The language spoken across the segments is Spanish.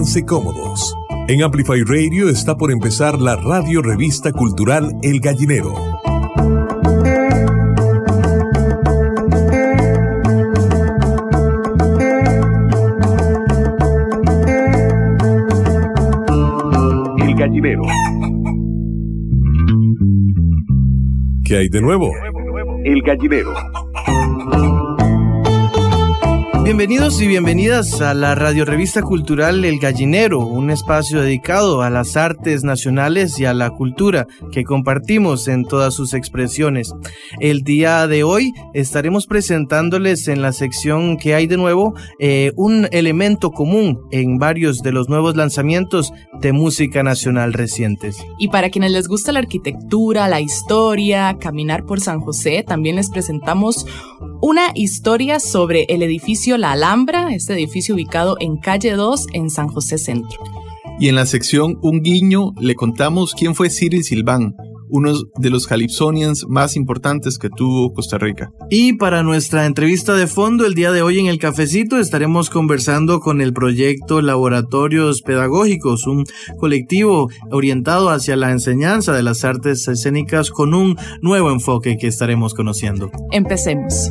Pónganse cómodos. En Amplify Radio está por empezar la radio revista cultural El Gallinero. El Gallinero. ¿Qué hay de nuevo? El Gallinero. Bienvenidos y bienvenidas a la radiorevista cultural El Gallinero, un espacio dedicado a las artes nacionales y a la cultura que compartimos en todas sus expresiones. El día de hoy estaremos presentándoles en la sección ¿Qué hay de nuevo? Un elemento común en varios de los nuevos lanzamientos de música nacional recientes. Y para quienes les gusta la arquitectura, la historia, caminar por San José, también les presentamos una historia sobre el edificio La Alhambra, este edificio ubicado en calle 2 en San José Centro. Y en la sección Un Guiño le contamos quién fue Cyril Silván, uno de los calypsonians más importantes que tuvo Costa Rica. Y para nuestra entrevista de fondo, el día de hoy en el cafecito estaremos conversando con el proyecto Laboratorios Pedagógicos, un colectivo orientado hacia la enseñanza de las artes escénicas con un nuevo enfoque que estaremos conociendo. Empecemos.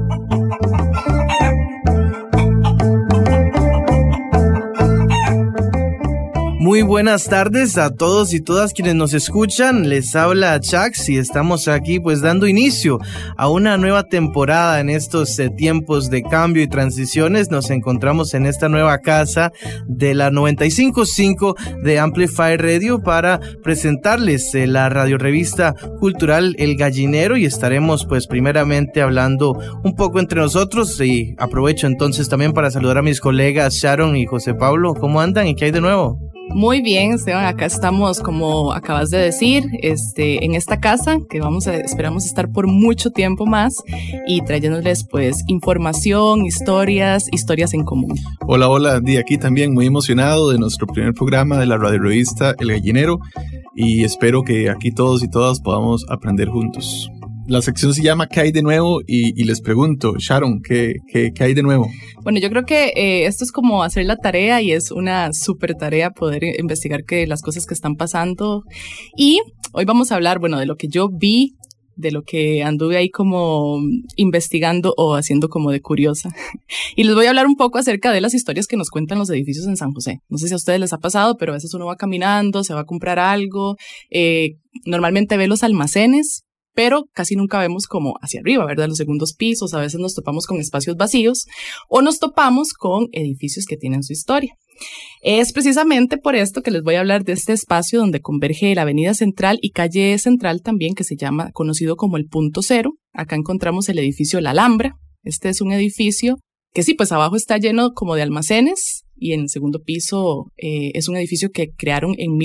Muy buenas tardes a todos y todas quienes nos escuchan. Les habla Chax y estamos aquí pues dando inicio a una nueva temporada en estos tiempos de cambio y transiciones. Nos encontramos en esta nueva casa de la 95.5 de Amplify Radio para presentarles la radiorevista cultural El Gallinero, y estaremos pues primeramente hablando un poco entre nosotros, y aprovecho entonces también para saludar a mis colegas Sharon y José Pablo. ¿Cómo andan y qué hay de nuevo? Muy bien, Esteban, acá estamos, como acabas de decir, en esta casa que esperamos estar por mucho tiempo más y trayéndoles pues información, historias en común. Hola, de aquí también muy emocionado de nuestro primer programa de la radiorevista El Gallinero, y espero que aquí todos y todas podamos aprender juntos. La sección se llama ¿Qué hay de nuevo? Y les pregunto, Sharon, ¿qué hay de nuevo? Bueno, yo creo que esto es como hacer la tarea, y es una súper tarea poder investigar las cosas que están pasando. Y hoy vamos a hablar, bueno, de lo que yo vi, de lo que anduve ahí como investigando o haciendo como de curiosa. Y les voy a hablar un poco acerca de las historias que nos cuentan los edificios en San José. No sé si a ustedes les ha pasado, pero a veces uno va caminando, se va a comprar algo, normalmente ve los almacenes, pero casi nunca vemos como hacia arriba, ¿verdad? Los segundos pisos, a veces nos topamos con espacios vacíos o nos topamos con edificios que tienen su historia. Es precisamente por esto que les voy a hablar de este espacio donde converge la Avenida Central y Calle Central también, que se llama, conocido como el Punto Cero. Acá encontramos el edificio La Alhambra. Este es un edificio que sí, pues abajo está lleno como de almacenes, y en el segundo piso es un edificio que crearon en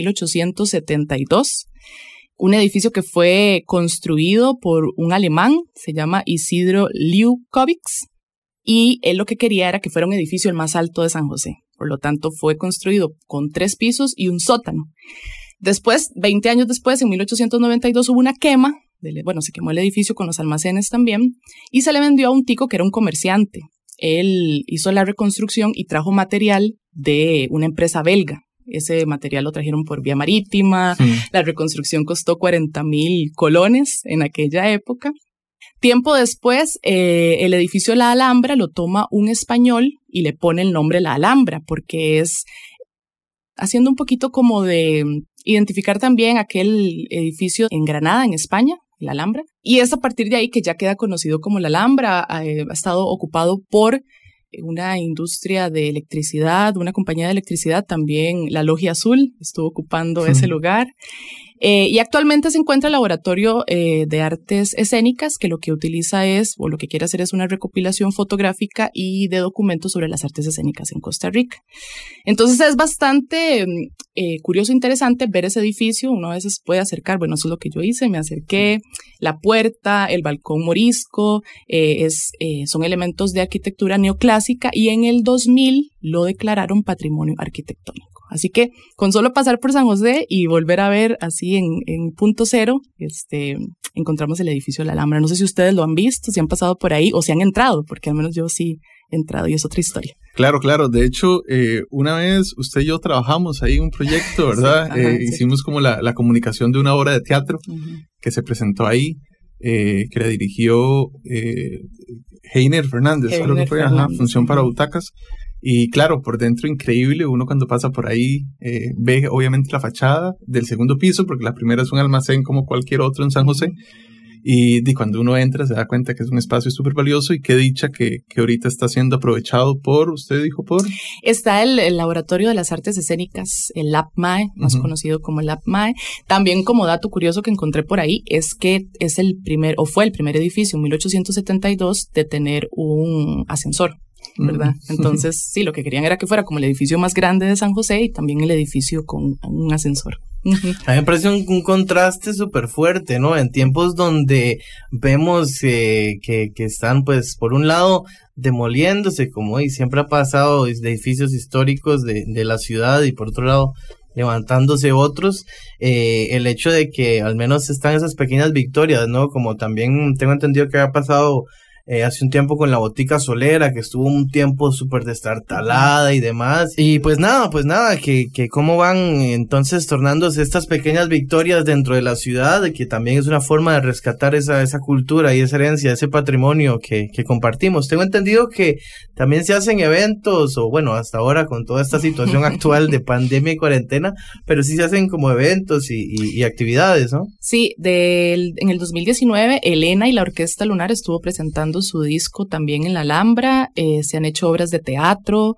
1872. Un edificio que fue construido por un alemán, se llama Isidro Leucovitz, y él lo que quería era que fuera un edificio el más alto de San José. Por lo tanto, fue construido con 3 pisos y un sótano. Después, 20 años después, en 1892, hubo una quema. Se quemó el edificio con los almacenes también, y se le vendió a un tico que era un comerciante. Él hizo la reconstrucción y trajo material de una empresa belga. Ese material lo trajeron por vía marítima. La reconstrucción costó 40,000 colones en aquella época. Tiempo después, el edificio La Alhambra lo toma un español y le pone el nombre La Alhambra, porque es haciendo un poquito como de identificar también aquel edificio en Granada, en España, La Alhambra. Y es a partir de ahí que ya queda conocido como La Alhambra. Ha estado ocupado por una industria de electricidad, una compañía de electricidad, también la Logia Azul estuvo ocupando ese lugar. Y actualmente se encuentra el Laboratorio de Artes Escénicas, que lo que utiliza lo que quiere hacer es una recopilación fotográfica y de documentos sobre las artes escénicas en Costa Rica. Entonces es bastante curioso e interesante ver ese edificio. Uno a veces puede acercar, bueno, eso es lo que yo hice, me acerqué, la puerta, el balcón morisco, son elementos de arquitectura neoclásica, y en el 2000 lo declararon patrimonio arquitectónico. Así que con solo pasar por San José y volver a ver así en Punto Cero, encontramos el edificio de La Alhambra. No sé si ustedes lo han visto, si han pasado por ahí o si han entrado, porque al menos yo sí entrado y es otra historia. Claro, claro. De hecho, una vez usted y yo trabajamos ahí en un proyecto, ¿verdad? Sí, ajá, hicimos como la comunicación de una obra de teatro que se presentó ahí, que la dirigió Heiner Fernández, creo que fue, Función para Butacas. Y claro, por dentro increíble, uno cuando pasa por ahí ve obviamente la fachada del segundo piso, porque la primera es un almacén como cualquier otro en San José. Y cuando uno entra se da cuenta que es un espacio súper valioso y qué dicha que ahorita está siendo aprovechado por, usted dijo por... Está el Laboratorio de las Artes Escénicas, el LabMAE, más conocido como el LabMAE. También como dato curioso que encontré por ahí es que es fue el primer edificio en 1872 de tener un ascensor, ¿verdad? Entonces, sí, lo que querían era que fuera como el edificio más grande de San José y también el edificio con un ascensor. A mí me parece un contraste súper fuerte, ¿no? En tiempos donde vemos que están, pues, por un lado, demoliéndose, como y siempre ha pasado, de edificios históricos de la ciudad, y por otro lado, levantándose otros, el hecho de que al menos están esas pequeñas victorias, ¿no? Como también tengo entendido que ha pasado hace un tiempo con la Botica Solera, que estuvo un tiempo súper destartalada y demás. Y pues nada, que cómo van entonces tornándose estas pequeñas victorias dentro de la ciudad, que también es una forma de rescatar esa cultura y esa herencia, ese patrimonio que compartimos. Tengo entendido que también se hacen eventos, o bueno, hasta ahora con toda esta situación actual de pandemia y cuarentena, pero sí se hacen como eventos y actividades, ¿no? Sí, en el 2019, Elena y la Orquesta Lunar estuvo presentando su disco también en la Alhambra. Se han hecho obras de teatro.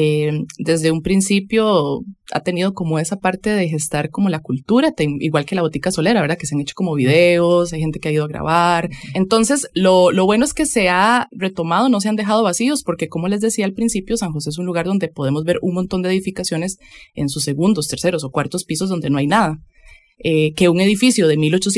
Desde un principio ha tenido como esa parte de gestar como la cultura, igual que la Botica Solera, ¿verdad? Que se han hecho como videos, hay gente que ha ido a grabar. Entonces, lo bueno es que se ha retomado, no se han dejado vacíos, porque como les decía al principio, San José es un lugar donde podemos ver un montón de edificaciones en sus segundos, terceros o cuartos pisos donde no hay nada. Que un edificio de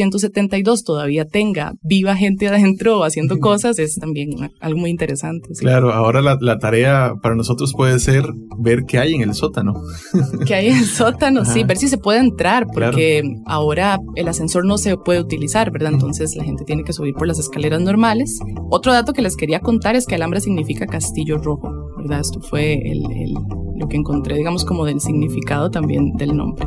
1872 todavía tenga viva gente adentro haciendo cosas es también algo muy interesante. ¿Sí? Claro, ahora la tarea para nosotros puede ser ver qué hay en el sótano. ¿Qué hay en el sótano? Sí, ver si se puede entrar, porque ahora el ascensor no se puede utilizar, ¿verdad? Entonces la gente tiene que subir por las escaleras normales. Otro dato que les quería contar es que Alhambra significa Castillo Rojo, ¿verdad? Esto fue lo que encontré, digamos, como del significado también del nombre.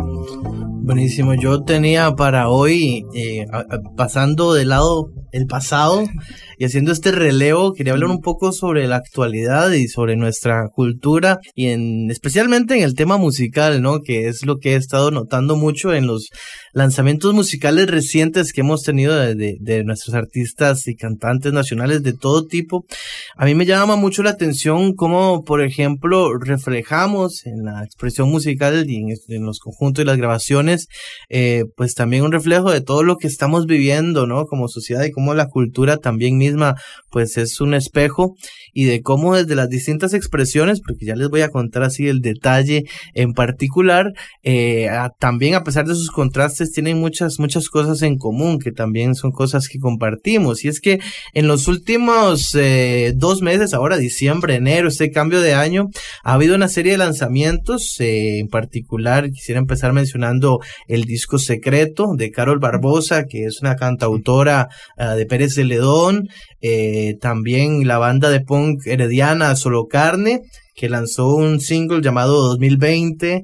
Buenísimo, yo tenía para hoy, pasando de lado el pasado y haciendo este relevo, quería hablar un poco sobre la actualidad y sobre nuestra cultura y especialmente en el tema musical, ¿no? Que es lo que he estado notando mucho en los lanzamientos musicales recientes que hemos tenido de nuestros artistas y cantantes nacionales de todo tipo. A mí me llama mucho la atención cómo, por ejemplo, reflejamos en la expresión musical y en los conjuntos y las grabaciones, pues también un reflejo de todo lo que estamos viviendo, ¿no? Como sociedad, y cómo la cultura también misma, pues es un espejo, y de cómo desde las distintas expresiones, porque ya les voy a contar así el detalle en particular, también a pesar de sus contrastes tienen muchas cosas en común, que también son cosas que compartimos. Y es que en los últimos 2 meses, ahora diciembre, enero, este cambio de año, ha habido una serie de lanzamientos. En particular quisiera empezar mencionando el disco Secreto de Carol Barbosa, que es una cantautora de Pérez Celedón. También la banda de punk herediana Solo Carne, que lanzó un single llamado 2020.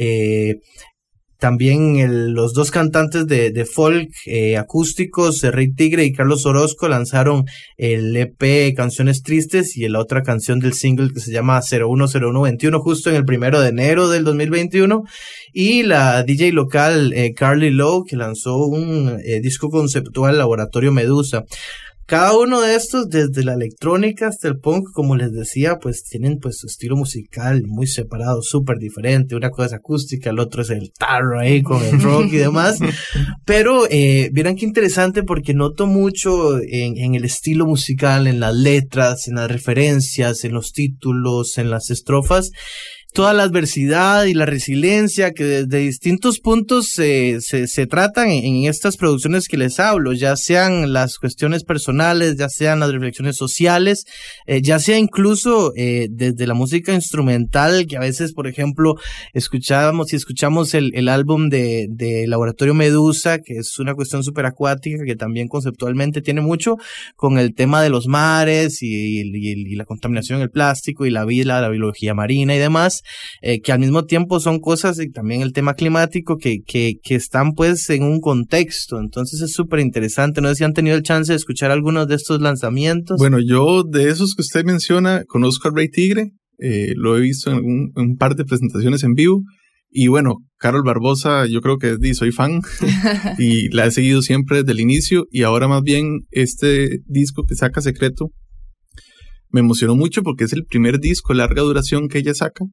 También los dos cantantes de folk acústicos, Rey Tigre y Carlos Orozco, lanzaron el EP Canciones Tristes y la otra canción del single que se llama 010121, justo en el 1 de enero del 2021. Y la DJ local Carly Lowe, que lanzó un disco conceptual, Laboratorio Medusa. Cada uno de estos, desde la electrónica hasta el punk, como les decía, pues tienen pues su estilo musical muy separado, súper diferente. Una cosa es acústica, el otro es el tarro ahí con el rock y demás. Pero vieran qué interesante, porque noto mucho en el estilo musical, en las letras, en las referencias, en los títulos, en las estrofas, toda la adversidad y la resiliencia que desde distintos puntos se tratan en estas producciones que les hablo, ya sean las cuestiones personales, ya sean las reflexiones sociales, ya sea incluso desde la música instrumental, que a veces, por ejemplo, escuchamos el álbum de Laboratorio Medusa, que es una cuestión súper acuática, que también conceptualmente tiene mucho con el tema de los mares y la contaminación, el plástico y la vida, la biología marina y demás. Que al mismo tiempo son cosas, y también el tema climático que están pues en un contexto, entonces es súper interesante. No sé si han tenido el chance de escuchar algunos de estos lanzamientos. Bueno, yo de esos que usted menciona, conozco a Rey Tigre, lo he visto en un par de presentaciones en vivo, y bueno, Carol Barbosa, yo creo que soy fan, y la he seguido siempre desde el inicio, y ahora más bien este disco que saca Secreto, me emocionó mucho porque es el primer disco de larga duración que ella saca.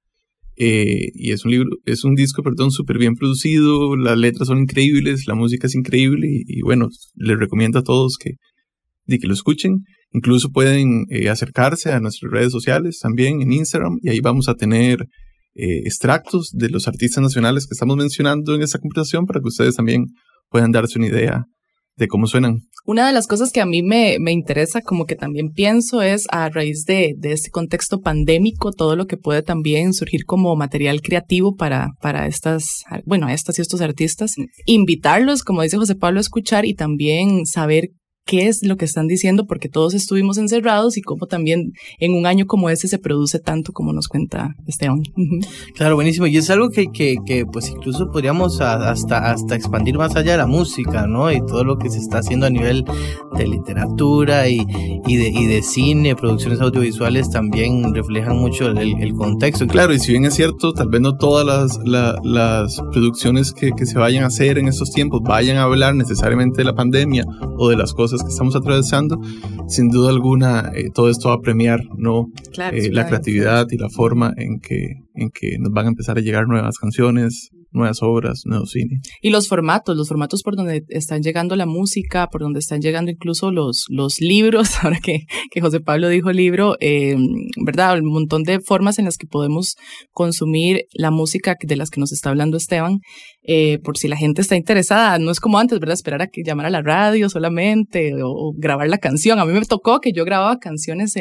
Y es un disco súper bien producido, las letras son increíbles, la música es increíble y bueno, les recomiendo a todos que lo escuchen. Incluso pueden acercarse a nuestras redes sociales también en Instagram, y ahí vamos a tener extractos de los artistas nacionales que estamos mencionando en esta conversación para que ustedes también puedan darse una idea de cómo suenan. Una de las cosas que a mí me interesa, como que también pienso, es a raíz de este contexto pandémico, todo lo que puede también surgir como material creativo para estas y estos artistas. Invitarlos, como dice José Pablo, a escuchar y también saber qué es lo que están diciendo, porque todos estuvimos encerrados y cómo también en un año como ese se produce tanto como nos cuenta Esteban. Claro, buenísimo. Y es algo que pues incluso podríamos hasta expandir más allá de la música, ¿no? Y todo lo que se está haciendo a nivel de literatura y de cine, producciones audiovisuales también reflejan mucho el contexto. Claro, y si bien es cierto, tal vez no todas las producciones que se vayan a hacer en estos tiempos vayan a hablar necesariamente de la pandemia o de las cosas que estamos atravesando, sin duda alguna todo esto va a premiar, ¿no? Claro, la creatividad y la forma en que nos van a empezar a llegar nuevas canciones, nuevas obras, nuevo cine. Y los formatos por donde están llegando la música, por donde están llegando incluso los libros, ahora que José Pablo dijo libro, ¿verdad? Un montón de formas en las que podemos consumir la música de las que nos está hablando Esteban, por si la gente está interesada. No es como antes, ¿verdad? Esperar a que llamara a la radio solamente o grabar la canción. A mí me tocó que yo grababa canciones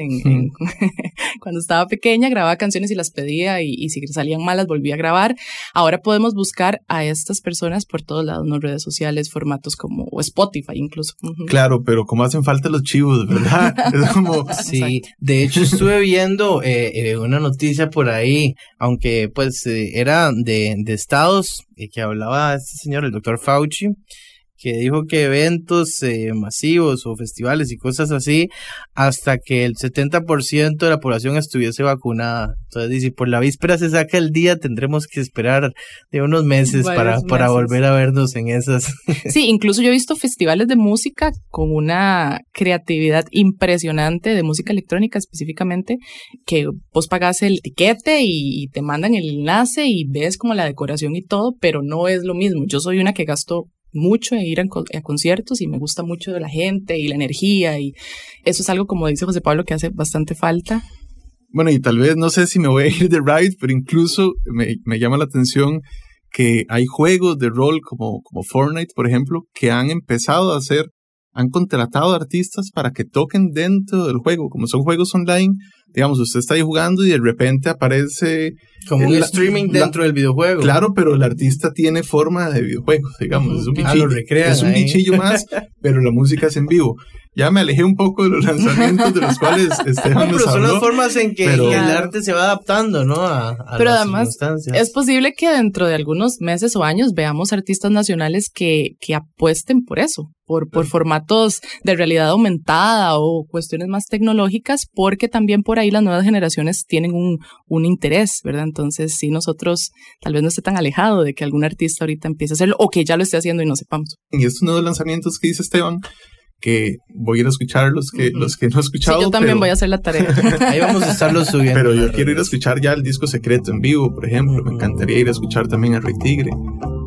cuando estaba pequeña, grababa canciones y las pedía y si salían mal las volvía a grabar. Ahora podemos buscar a estas personas por todos lados, ¿no? Redes sociales, formatos como o Spotify incluso. Claro, pero como hacen falta los chivos, ¿verdad? Es como... Sí, de hecho estuve viendo una noticia por ahí, aunque pues era de Estados, que hablaba este señor, el doctor Fauci, que dijo que eventos masivos o festivales y cosas así, hasta que el 70% de la población estuviese vacunada. Entonces, si por la víspera se saca el día, tendremos que esperar de unos meses para volver a vernos en esas. Sí, incluso yo he visto festivales de música con una creatividad impresionante, de música electrónica específicamente, que vos pagás el tiquete y te mandan el enlace y ves como la decoración y todo, pero no es lo mismo. Yo soy una que gasto mucho en ir a conciertos y me gusta mucho de la gente y la energía, y eso es algo, como dice José Pablo, que hace bastante falta. Bueno, y tal vez no sé si me voy a ir de ride, pero incluso me llama la atención que hay juegos de rol como Fortnite, por ejemplo, que han empezado a hacer, han contratado artistas para que toquen dentro del juego. Como son juegos online, digamos, usted está ahí jugando y de repente aparece... Como un streaming dentro del videojuego. Claro, pero el artista tiene forma de videojuego, digamos. Es un bichillo, lo recrean es un bichillo más, pero la música es en vivo. Ya me alejé un poco de los lanzamientos de los cuales Esteban nos habló. Pero son las formas en que el arte se va adaptando, ¿no? A pero las además circunstancias. Es posible que dentro de algunos meses o años veamos artistas nacionales que apuesten por eso, por formatos de realidad aumentada o cuestiones más tecnológicas, porque también por ahí las nuevas generaciones tienen un interés, ¿verdad? Entonces, sí, nosotros tal vez no esté tan alejado de que algún artista ahorita empiece a hacerlo o que ya lo esté haciendo y no sepamos. Y estos nuevos lanzamientos que dice Esteban, que voy a ir a escuchar los que no he escuchado. Sí, yo también voy a hacer la tarea. Ahí vamos a estarlos subiendo. Pero yo quiero ir a escuchar ya el disco Secreto en vivo, por ejemplo. Me encantaría ir a escuchar también a Rey Tigre.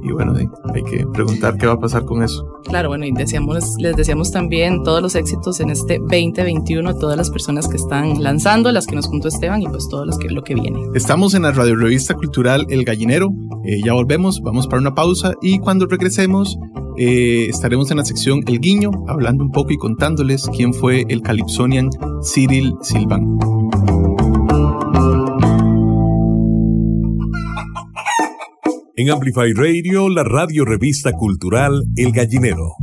y bueno, hay que preguntar qué va a pasar con eso. Claro, bueno, y les deseamos también todos los éxitos en este 2021 a todas las personas que están lanzando, las que nos juntó Esteban y pues todo lo que viene. Estamos en la radio revista cultural El Gallinero, ya volvemos, vamos para una pausa y cuando regresemos estaremos en la sección El Guiño, hablando un poco y contándoles quién fue el calypsonian Cyril Sylvain. En Amplify Radio, la radio revista cultural El Gallinero.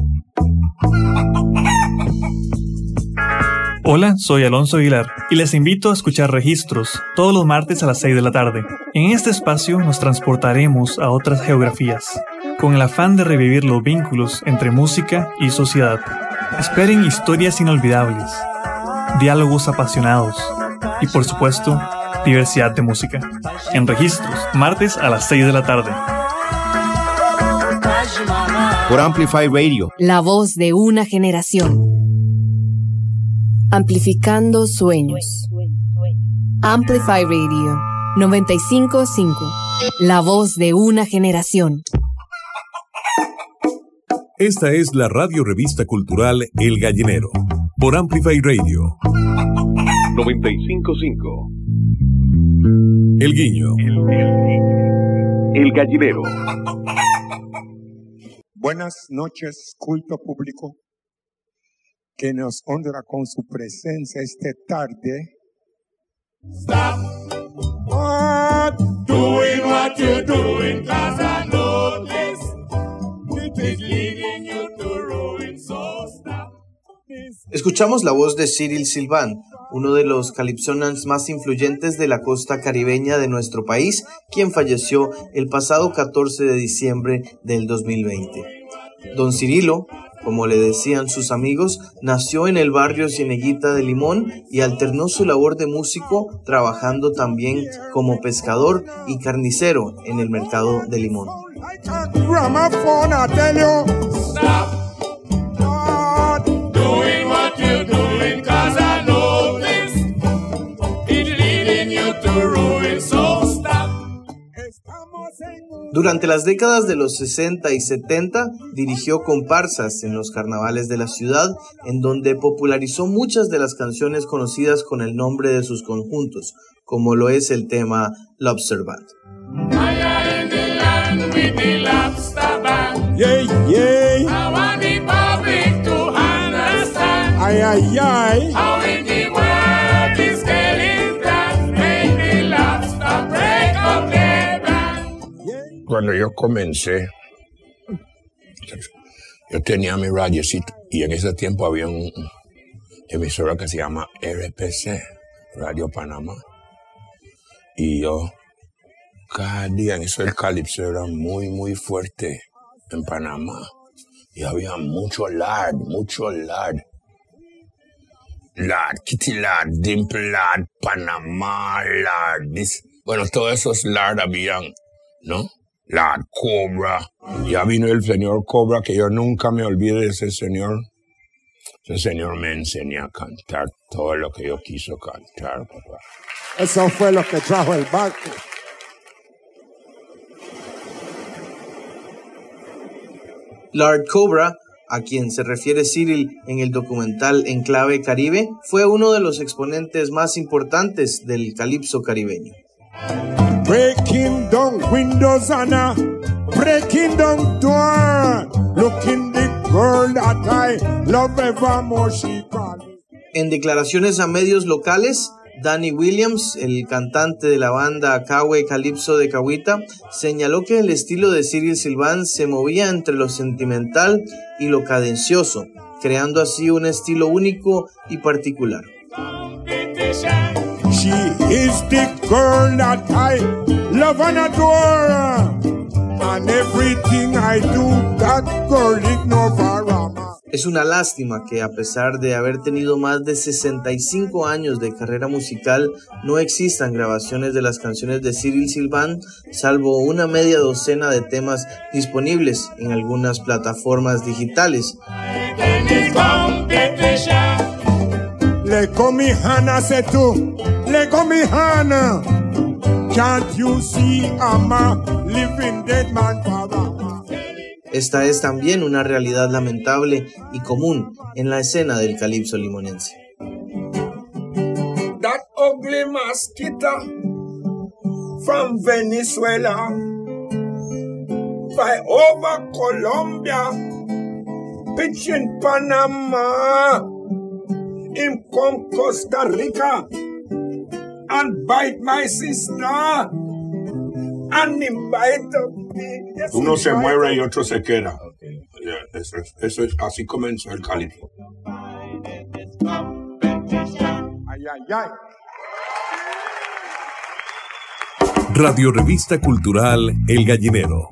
Hola, soy Alonso Aguilar y les invito a escuchar Registros todos los martes a las 6 de la tarde. En este espacio nos transportaremos a otras geografías, con el afán de revivir los vínculos entre música y sociedad. Esperen historias inolvidables, diálogos apasionados y, por supuesto, diversidad de música. En Registros, martes a las 6 de la tarde. Por Amplify Radio. La voz de una generación. Amplificando sueños. Amplify Radio 95.5. La voz de una generación. Esta es la radio revista cultural El Gallinero. Por Amplify Radio 95.5. El Guiño. El Gallinero. Buenas noches, culto público, que nos honra con su presencia esta tarde. Stop doing what you're doing, 'cause I know this. It is leading you to ruin, so stop. Escuchamos la voz de Cyril Sylvain, uno de los calypsonians más influyentes de la costa caribeña de nuestro país, quien falleció el pasado 14 de diciembre del 2020. Don Cirilo, como le decían sus amigos, nació en el barrio Cieneguita de Limón y alternó su labor de músico trabajando también como pescador y carnicero en el mercado de Limón. Durante las décadas de los 60 y 70 dirigió comparsas en los carnavales de la ciudad, en donde popularizó muchas de las canciones conocidas con el nombre de sus conjuntos, como lo es el tema Lobster Band. Cuando yo comencé, yo tenía mi radiocito y en ese tiempo había un emisora que se llama RPC, Radio Panamá. Y yo, cada día en eso el calipso era muy, muy fuerte en Panamá. Y había mucho lard. Lard, Kitty Lard, Dimple Lard, Panamá Lard. Bueno, todos esos lard habían, ¿no? Lard Cobra. Ya vino el señor Cobra, que yo nunca me olvidé de ese señor. Ese señor me enseñó a cantar todo lo que yo quiso cantar, papá. Eso fue lo que trajo el barco. Lard Cobra, a quien se refiere Cyril en el documental Enclave Caribe, fue uno de los exponentes más importantes del calipso caribeño. Breaking down windows and breaking down door. Looking the girl that I love evermore she called. En declaraciones a medios locales, Danny Williams, el cantante de la banda Cawe Calypso de Cahuita, señaló que el estilo de Cyril Sylvain se movía entre lo sentimental y lo cadencioso, creando así un estilo único y particular. She is the girl that I love and adore, and everything I do, that girl ignore for Rama. Es una lástima que, a pesar de haber tenido más de 65 años de carrera musical, no existan grabaciones de las canciones de Cyril Sylvain, salvo una media docena de temas disponibles en algunas plataformas digitales. Lego mi Hannah, say tú, Lego mi Hannah. Can't you see I'm a living dead man for Esta es también una realidad lamentable y común en la escena del calipso limonense. That ugly mosquito from Venezuela fly over Colombia, pitch in Panama, him come Costa Rica and bite my sister, and him bite the pig. Uno se muere y otro se queda. Eso es, así comenzó el calipso. Ay, ay, ay. Radio Revista Cultural El Gallinero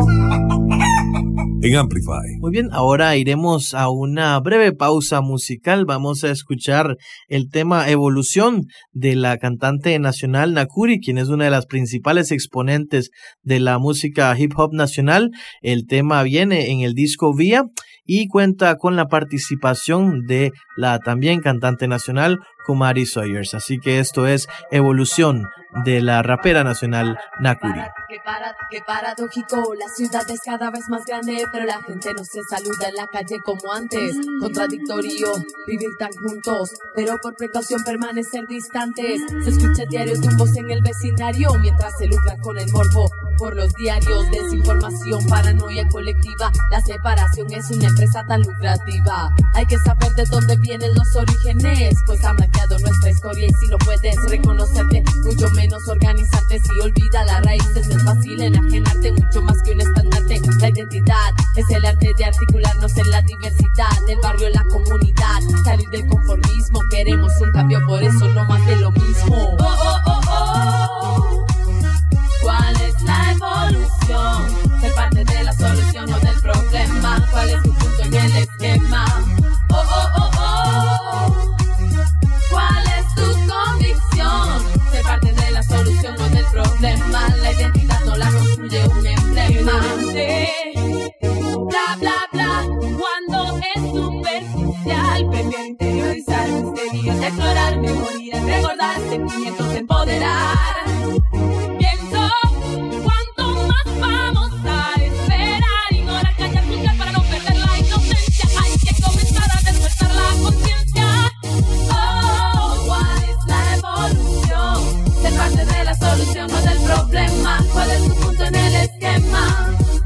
en Amplify. Muy bien, ahora iremos a una breve pausa musical. Vamos a escuchar el tema Evolución de la cantante nacional Nakuri, quien es una de las principales exponentes de la música hip hop nacional. El tema viene en el disco Vía y cuenta con la participación de la también cantante nacional Kumari Sawyers. Así que esto es Evolución de la rapera nacional Nakuri. Qué paradójico, la ciudad es cada vez más grande, pero la gente no se saluda en la calle como antes. Contradictorio, vivir tan juntos, pero por precaución permanecer distantes. Se escucha diario tu voz en el vecindario, mientras se lucra con el morbo por los diarios. Desinformación, paranoia colectiva, la separación es una empresa tan lucrativa. Hay que saber de dónde vienen los orígenes, pues han blanqueado nuestra historia, y si no puedes reconocerte, mucho menos organizarte. Si olvida las raíces, es fácil enajenarte, mucho más que un estandarte. La identidad es el arte de articularnos en la diversidad del barrio, en la comunidad, salir del conformismo. Queremos un cambio, por eso no más de lo mismo. ¿Cuál es la evolución? Ser parte de la solución o del problema. ¿Cuál es tu punto en el esquema? ¿Cuál es tu convicción? Ser parte de la solución o del problema. La identidad no la construye un emblema. Bla, bla, bla. Cuando es superficial, prefiero interiorizar misterios, explorar, memoria, recordar sentimientos, empoderar. ¿Cuál es tu punto en el esquema?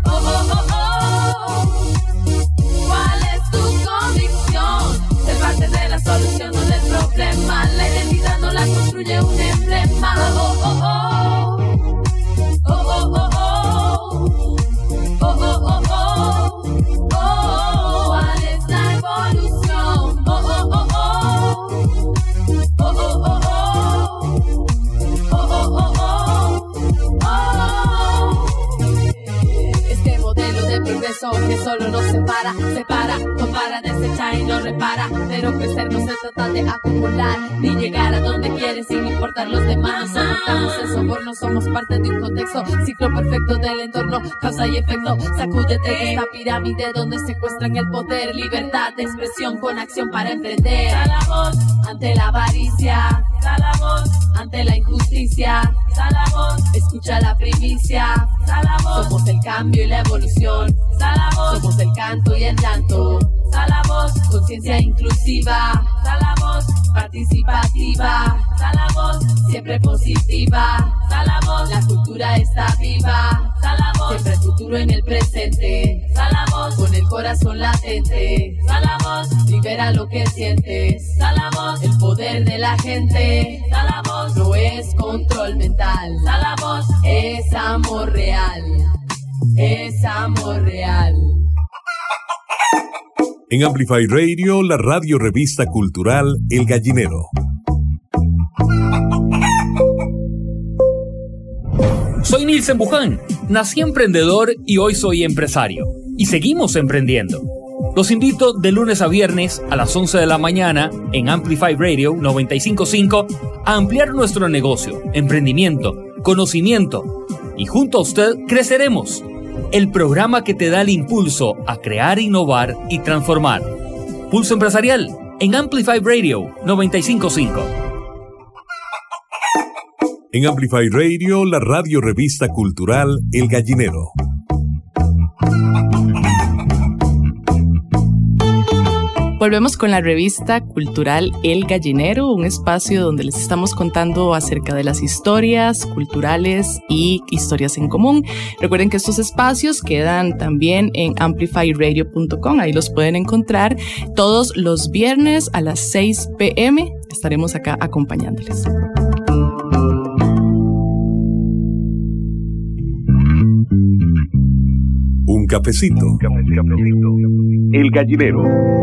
¿Cuál es tu convicción? Ser parte de la solución o del problema. La identidad no la construye un emblema. ¿Cuál es la evolución? Este modelo de progreso que solo nos separa, compara, desecha y no repara. Pero crecer no se trata de acumular, ni llegar a donde quieres sin importar los demás. Soportamos el soborno, somos parte de un contexto, ciclo perfecto del entorno, causa y efecto. Sacúdete de esta pirámide donde secuestran el poder. Libertad de expresión con acción para emprender. Da la voz ante la avaricia, da la voz ante la injusticia, da la voz, escucha la primicia, da la voz. Somos el cambio y la evolución, da la voz. Somos el canto y el llanto, da la voz. Conciencia inclusiva, da la voz. Participativa, da la voz. Siempre positiva, da la voz. La cultura está viva, da la voz. Siempre el futuro en el presente, da la voz. Con el corazón latente, da la voz. Libera lo que sientes, da la voz. El poder de la gente, da la voz. No es control mental, da la voz. Es amor real, es amor real. En Amplify Radio, la radio revista cultural El Gallinero. Soy Nilsen Buján, nací emprendedor y hoy soy empresario. Y seguimos emprendiendo. Los invito de lunes a viernes a las 11 de la mañana en Amplify Radio 95.5 a ampliar nuestro negocio, emprendimiento, conocimiento. Y junto a usted creceremos. El programa que te da el impulso a crear, innovar y transformar. Pulso Empresarial en Amplify Radio 95.5. En Amplify Radio, la radio revista cultural El Gallinero. Volvemos con la revista cultural El Gallinero, un espacio donde les estamos contando acerca de las historias culturales y historias en común. Recuerden que estos espacios quedan también en amplifyradio.com, ahí los pueden encontrar todos los viernes a las 6 p.m. Estaremos acá acompañándoles. Un cafecito. El Gallinero.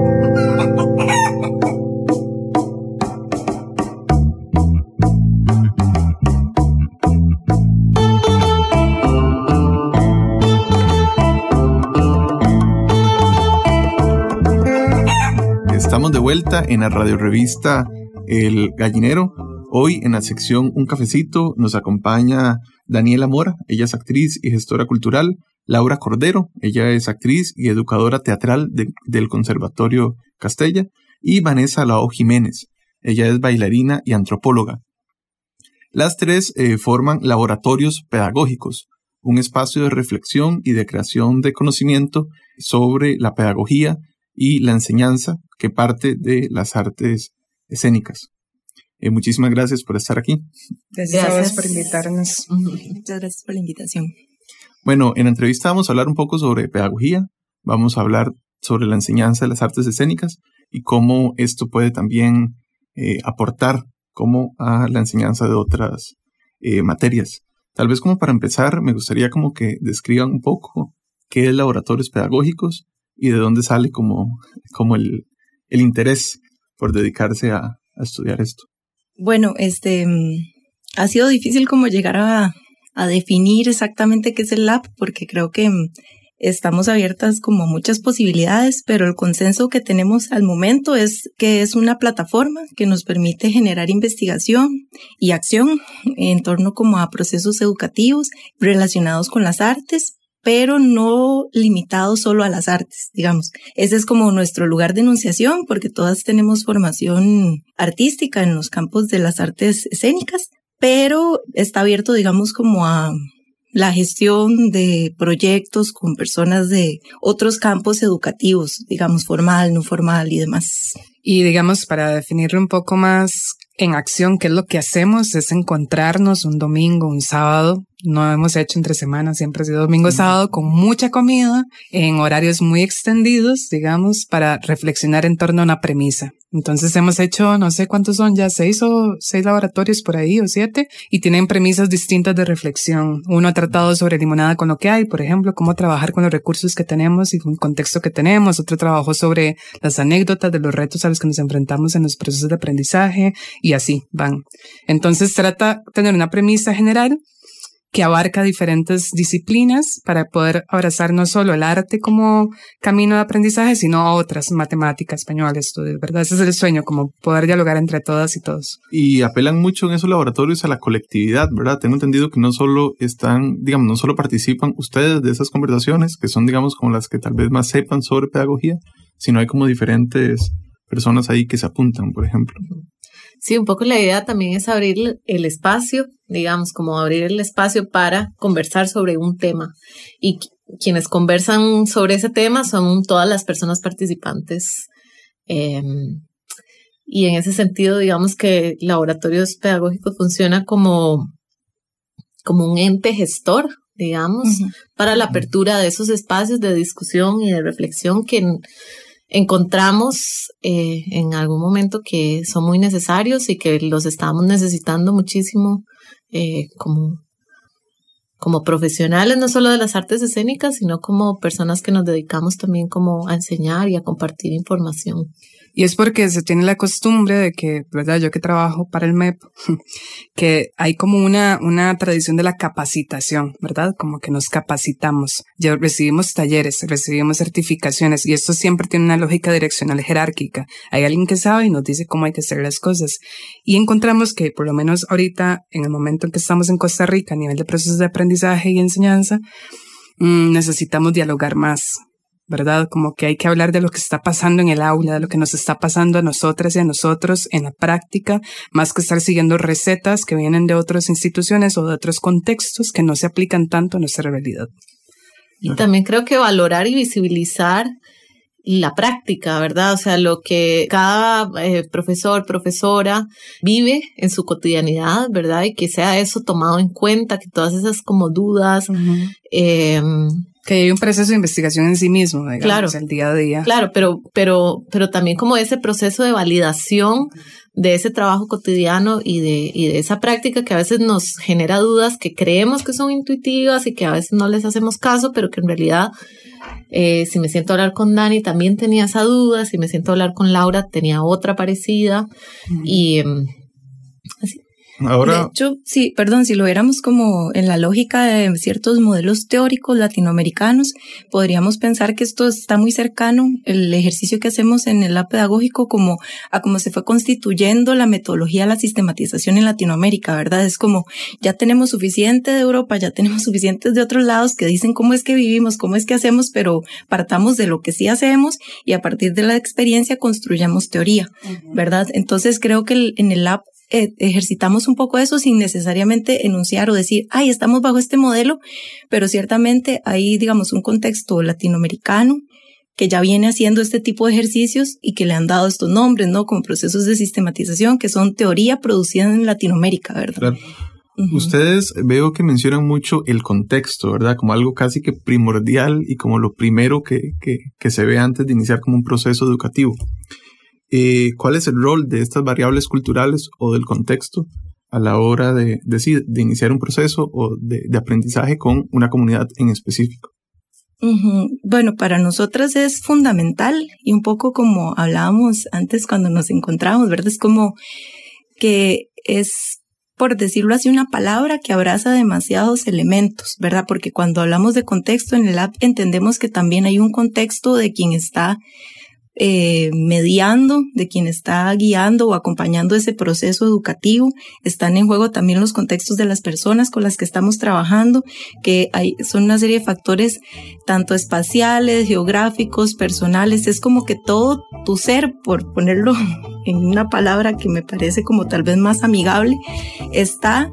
Estamos de vuelta en la radiorevista El Gallinero. Hoy en la sección Un Cafecito nos acompaña Daniela Mora, ella es actriz y gestora cultural. Laura Cordero, ella es actriz y educadora teatral del Conservatorio Castella. Y Vanessa Lao Jiménez, ella es bailarina y antropóloga. Las tres forman Laboratorios Pedagógicos, un espacio de reflexión y de creación de conocimiento sobre la pedagogía y la enseñanza que parte de las artes escénicas. Muchísimas gracias por estar aquí. Gracias a vos por invitarnos. Muchas gracias por la invitación. Bueno, en la entrevista vamos a hablar un poco sobre pedagogía, vamos a hablar sobre la enseñanza de las artes escénicas y cómo esto puede también aportar como a la enseñanza de otras materias. Tal vez como para empezar, me gustaría como que describan un poco qué es Laboratorios Pedagógicos y de dónde sale como el interés por dedicarse a estudiar esto. Bueno, ha sido difícil como llegar a definir exactamente qué es el lab, porque creo que estamos abiertas como a muchas posibilidades, pero el consenso que tenemos al momento es que es una plataforma que nos permite generar investigación y acción en torno como a procesos educativos relacionados con las artes, pero no limitados solo a las artes, digamos. Ese es como nuestro lugar de enunciación, porque todas tenemos formación artística en los campos de las artes escénicas, pero está abierto, digamos, como a la gestión de proyectos con personas de otros campos educativos, digamos, formal, no formal y demás. Y digamos, para definirlo un poco más en acción, ¿qué es lo que hacemos? Es encontrarnos un domingo, un sábado. No hemos hecho entre semanas, siempre ha sido domingo, sábado, con mucha comida, en horarios muy extendidos, digamos, para reflexionar en torno a una premisa. Entonces hemos hecho, no sé cuántos son ya, 6 laboratorios por ahí o 7, y tienen premisas distintas de reflexión. Uno ha tratado sobre limonada con lo que hay, por ejemplo, cómo trabajar con los recursos que tenemos y con el contexto que tenemos. Otro trabajó sobre las anécdotas de los retos a los que nos enfrentamos en los procesos de aprendizaje, y así van. Entonces trata de tener una premisa general que abarca diferentes disciplinas para poder abrazar no solo el arte como camino de aprendizaje, sino otras, matemáticas, español, estudios, ¿verdad? Ese es el sueño, como poder dialogar entre todas y todos. Y apelan mucho en esos laboratorios a la colectividad, ¿verdad? Tengo entendido que no solo participan ustedes de esas conversaciones, que son, digamos, como las que tal vez más sepan sobre pedagogía, sino hay como diferentes personas ahí que se apuntan, por ejemplo. Sí, un poco la idea también es abrir el espacio, digamos, como abrir el espacio para conversar sobre un tema. Y quienes conversan sobre ese tema son todas las personas participantes. Y en ese sentido, digamos que Laboratorios Pedagógicos funciona como un ente gestor, digamos, para la apertura de esos espacios de discusión y de reflexión que encontramos en algún momento que son muy necesarios y que los estamos necesitando muchísimo como profesionales, no solo de las artes escénicas, sino como personas que nos dedicamos también como a enseñar y a compartir información. Y es porque se tiene la costumbre de que, ¿verdad? Yo que trabajo para el MEP, que hay como una tradición de la capacitación, ¿verdad? Como que nos capacitamos. Ya recibimos talleres, recibimos certificaciones y esto siempre tiene una lógica direccional jerárquica. Hay alguien que sabe y nos dice cómo hay que hacer las cosas. Y encontramos que, por lo menos ahorita, en el momento en que estamos en Costa Rica, a nivel de procesos de aprendizaje y enseñanza, necesitamos dialogar más, ¿verdad? Como que hay que hablar de lo que está pasando en el aula, de lo que nos está pasando a nosotras y a nosotros en la práctica, más que estar siguiendo recetas que vienen de otras instituciones o de otros contextos que no se aplican tanto a nuestra realidad. Y también creo que valorar y visibilizar la práctica, ¿verdad? O sea, lo que cada profesor, profesora vive en su cotidianidad, ¿verdad? Y que sea eso tomado en cuenta, que todas esas como dudas, que hay un proceso de investigación en sí mismo, digamos, claro, el día a día. Claro, pero también como ese proceso de validación de ese trabajo cotidiano y de esa práctica que a veces nos genera dudas que creemos que son intuitivas y que a veces no les hacemos caso, pero que en realidad, si me siento a hablar con Dani también tenía esa duda, si me siento a hablar con Laura tenía otra parecida, y así. Ahora, de hecho, sí, perdón, si lo viéramos como en la lógica de ciertos modelos teóricos latinoamericanos, podríamos pensar que esto está muy cercano, el ejercicio que hacemos en el lab pedagógico, como a cómo se fue constituyendo la metodología de la sistematización en Latinoamérica, ¿verdad? Es como, ya tenemos suficiente de Europa, ya tenemos suficientes de otros lados que dicen cómo es que vivimos, cómo es que hacemos, pero partamos de lo que sí hacemos y a partir de la experiencia construyamos teoría, ¿verdad? Entonces creo que en el lab ejercitamos un poco eso sin necesariamente enunciar o decir, ay, estamos bajo este modelo, pero ciertamente hay, digamos, un contexto latinoamericano que ya viene haciendo este tipo de ejercicios y que le han dado estos nombres, ¿no? Como procesos de sistematización, que son teoría producida en Latinoamérica, ¿verdad? Claro. Ustedes veo que mencionan mucho el contexto, ¿verdad? Como algo casi que primordial y como lo primero que se ve antes de iniciar como un proceso educativo. ¿Cuál es el rol de estas variables culturales o del contexto a la hora de iniciar un proceso o de aprendizaje con una comunidad en específico? Bueno, para nosotras es fundamental y un poco como hablábamos antes cuando nos encontramos, ¿verdad? Es como que es, por decirlo así, una palabra que abraza demasiados elementos, ¿verdad? Porque cuando hablamos de contexto en el lab entendemos que también hay un contexto de quien está mediando, de quien está guiando o acompañando ese proceso educativo. Están en juego también los contextos de las personas con las que estamos trabajando, que son una serie de factores tanto espaciales, geográficos, personales. Es como que todo tu ser, por ponerlo en una palabra que me parece como tal vez más amigable, está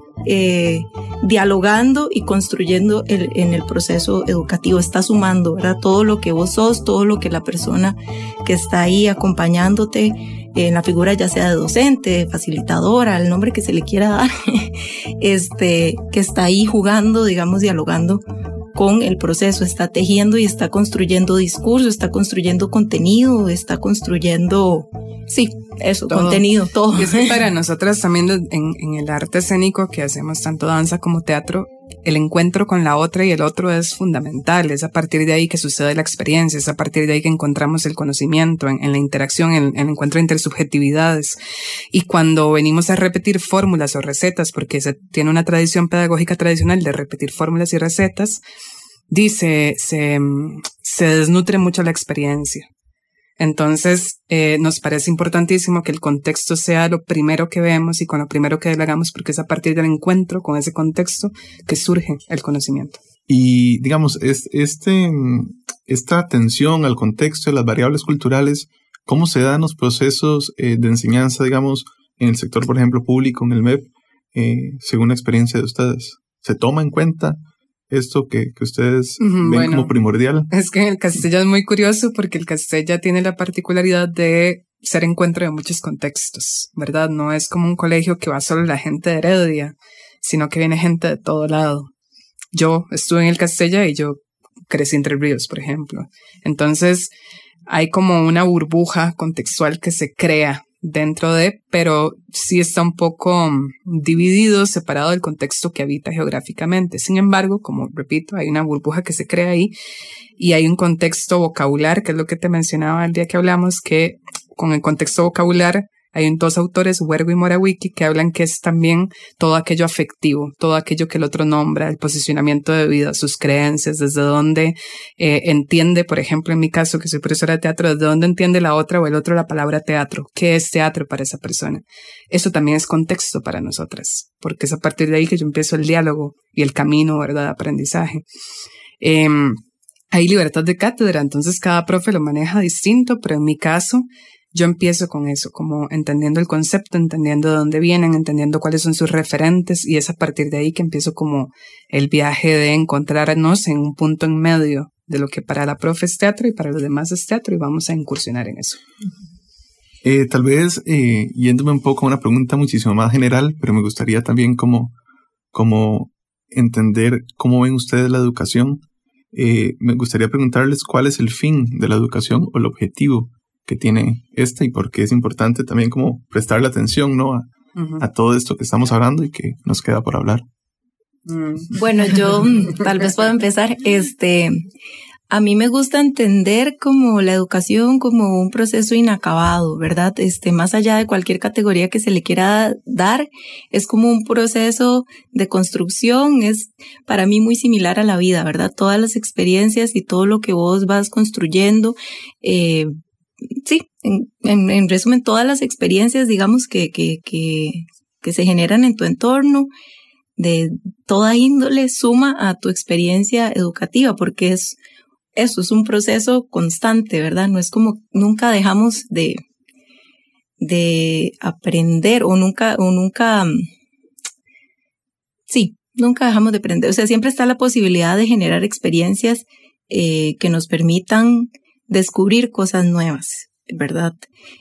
dialogando y construyendo en el proceso educativo, está sumando, ¿verdad? Todo lo que vos sos, todo lo que la persona que está ahí acompañándote en la figura, ya sea de docente, facilitadora, el nombre que se le quiera dar, que está ahí jugando, digamos, dialogando con el proceso, está tejiendo y está construyendo discurso, está construyendo contenido, está construyendo, sí, eso, todo. Contenido, todo. Y es que para nosotras también en el arte escénico que hacemos tanto danza como teatro, el encuentro con la otra y el otro es fundamental, es a partir de ahí que sucede la experiencia, es a partir de ahí que encontramos el conocimiento, en la interacción, en el encuentro de intersubjetividades. Y cuando venimos a repetir fórmulas o recetas, porque se tiene una tradición pedagógica tradicional de repetir fórmulas y recetas, se desnutre mucho la experiencia. Entonces, nos parece importantísimo que el contexto sea lo primero que vemos y con lo primero que dialogamos, porque es a partir del encuentro con ese contexto que surge el conocimiento. Y, digamos, esta atención al contexto de las variables culturales, ¿cómo se dan los procesos de enseñanza, digamos, en el sector, por ejemplo, público, en el MEP, según la experiencia de ustedes? ¿Se toma en cuenta esto que ustedes ven como primordial? Es que el Castella es muy curioso porque el Castella tiene la particularidad de ser encuentro de muchos contextos, ¿verdad? No es como un colegio que va solo la gente de Heredia, sino que viene gente de todo lado. Yo estuve en el Castella y yo crecí en Entre Ríos, por ejemplo. Entonces hay como una burbuja contextual que se crea dentro de, pero sí está un poco dividido, separado del contexto que habita geográficamente. Sin embargo, como repito, hay una burbuja que se crea ahí y hay un contexto vocabular, que es lo que te mencionaba el día que hablamos, que con el contexto vocabular hay dos autores, Huergo y Morawiki, que hablan que es también todo aquello afectivo, todo aquello que el otro nombra, el posicionamiento de vida, sus creencias, desde dónde entiende, por ejemplo, en mi caso, que soy profesora de teatro, desde dónde entiende la otra o el otro la palabra teatro. ¿Qué es teatro para esa persona? Eso también es contexto para nosotras, porque es a partir de ahí que yo empiezo el diálogo y el camino, ¿verdad?, de aprendizaje. Hay libertad de cátedra, entonces cada profe lo maneja distinto, pero en mi caso, yo empiezo con eso, como entendiendo el concepto, entendiendo de dónde vienen, entendiendo cuáles son sus referentes, y es a partir de ahí que empiezo como el viaje de encontrarnos en un punto en medio de lo que para la profe es teatro y para los demás es teatro, y vamos a incursionar en eso. Tal vez yéndome un poco a una pregunta muchísimo más general, pero me gustaría también como entender cómo ven ustedes la educación. Me gustaría preguntarles cuál es el fin de la educación o el objetivo que tiene esta, y por qué es importante también como prestarle atención, ¿no? a todo esto que estamos hablando y que nos queda por hablar. Bueno, yo tal vez puedo empezar. A mí me gusta entender como la educación como un proceso inacabado, ¿verdad? Más allá de cualquier categoría que se le quiera dar, es como un proceso de construcción, es para mí muy similar a la vida, ¿verdad? Todas las experiencias y todo lo que vos vas construyendo, sí, en resumen, todas las experiencias, digamos, que se generan en tu entorno, de toda índole, suma a tu experiencia educativa, porque eso es un proceso constante, ¿verdad? No es como nunca dejamos de aprender nunca dejamos de aprender. O sea, siempre está la posibilidad de generar experiencias que nos permitan descubrir cosas nuevas, ¿verdad?